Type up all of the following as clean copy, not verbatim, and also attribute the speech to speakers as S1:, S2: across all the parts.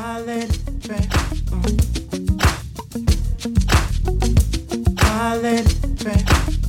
S1: I let it rap. I let it rap.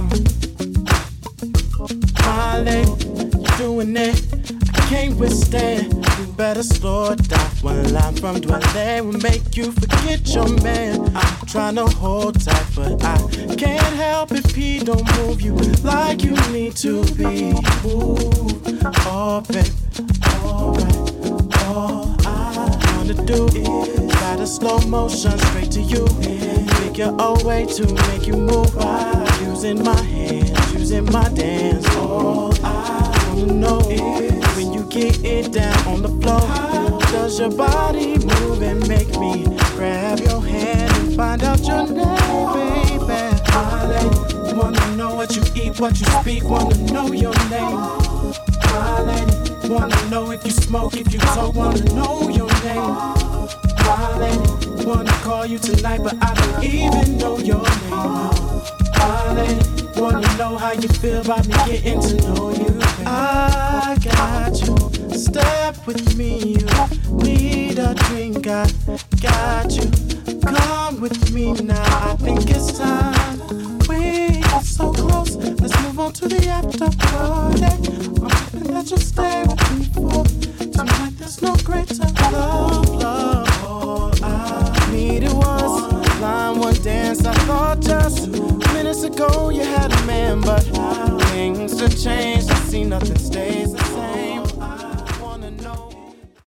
S1: I let you doing it. I can't withstand. You better slow it down. One line from dwelling will make you forget your man. I'm trying to hold tight, but I can't help if he don't move you like you need to be. Ooh, oh baby, alright. All I wanna do is ride a slow motion straight to you. Figure a way to make you move by using my hands, using my dance. All I wanna know is when you get it down on the floor, does your body move and make me grab your hand and find out your name, baby? I wanna know what you eat, what you speak, wanna know your name. I wanna know if you smoke, if you talk, wanna know your name. I wanna call you tonight, but I don't even know your name. I wanna know how you feel about me getting to know you, baby. I got you. Step with me, you need a drink, I got you. Come with me now, I think it's time. We are so close, let's move on to the after party. I'm hoping that you'll stay with me for tonight. There's no greater love. All I needed was line one dance. I thought just minutes ago you had a man, but things have changed. I see nothing stays the same. I wanna know.